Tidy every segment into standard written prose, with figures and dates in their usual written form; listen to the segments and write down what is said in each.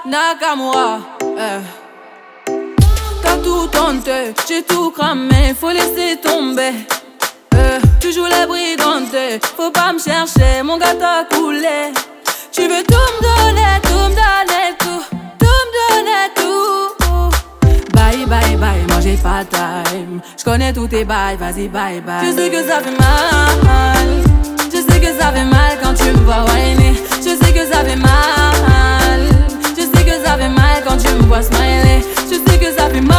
Nakamura. T'as tout tenté, j'ai tout cramé, faut laisser tomber. Tu joues la brigante, faut pas me chercher, mon gars t'a coulé. Tu veux tout me donner, tout me donner, tout me donner, tout. Bye bye bye, moi j'ai pas time. J'connais tous tes bails, vas-y bye bye. Je sais que ça fait mal, je sais que ça fait mal quand tu me vois whiner. Je sais que ça fait mal, je sais que ça fait mal quand tu me vois smiler. Je sais que ça fait mal,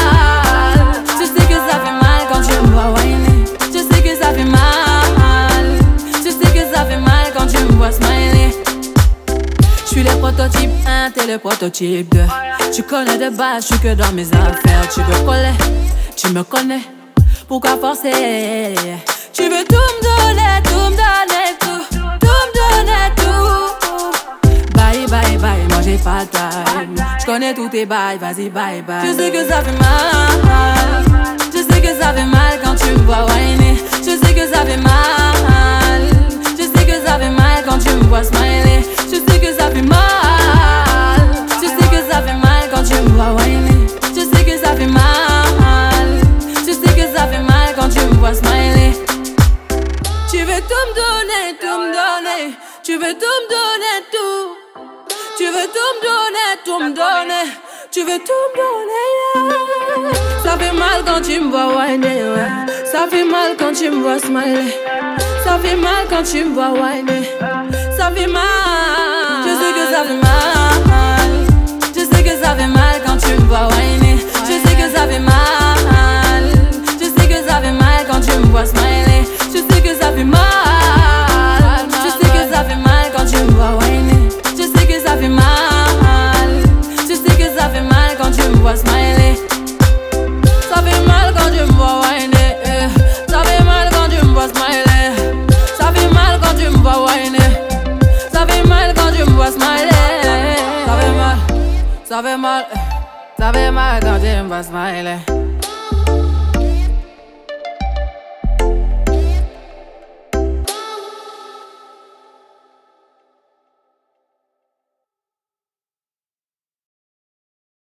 je sais que ça fait mal quand tu me vois whiner. Je sais que ça fait mal, je sais que ça fait mal quand tu me vois smiler. Je suis le prototype 1, t'es le prototype 2. Tu connais de base, je suis que dans mes affaires. Tu veux coller, tu me connais, pourquoi forcer? Tu veux tout me donner, tout me donner, tout me donner, tout. Bye bye bye, moi j'ai pas time. Je connais tous tes bails, vas-y bye bye. Je sais que ça fait mal, je sais que ça fait mal quand tu me vois whiner. Je sais que ça fait mal, je sais que ça fait mal quand tu me vois smiler. Je sais que ça fait mal, je sais que ça fait mal quand tu me vois whiner. Je sais que ça fait mal, je sais que ça fait mal quand tu me vois smiler. Tu veux tout me donner, tout me donner. Tu veux tout me donner, tout. Tu veux tout me donner, tout me donner. Tu veux tout me donner, yeah. Ça fait mal quand tu me vois whiner, ouais. Ça fait mal quand tu me vois smiler. Ça fait mal quand tu me vois whiner. Ça fait mal, je sais que ça fait mal. Je sais que ça fait mal quand tu me vois whiner. Je sais que ça fait mal, je sais que ça fait mal quand tu me vois smiler. Je sais que ça fait mal, je sais que ça fait mal quand tu me vois whiner. Je sais que ça fait mal, je sais que ça fait mal quand tu me vois smiler. Ça fait mal quand tu me vois whiner, ça fait mal quand tu me vois smiler. Ça fait mal quand tu me vois whiner. Ça fait mal quand tu me vois smiler. Ça fait mal, ça fait mal, ça fait mal quand tu me vois smiler.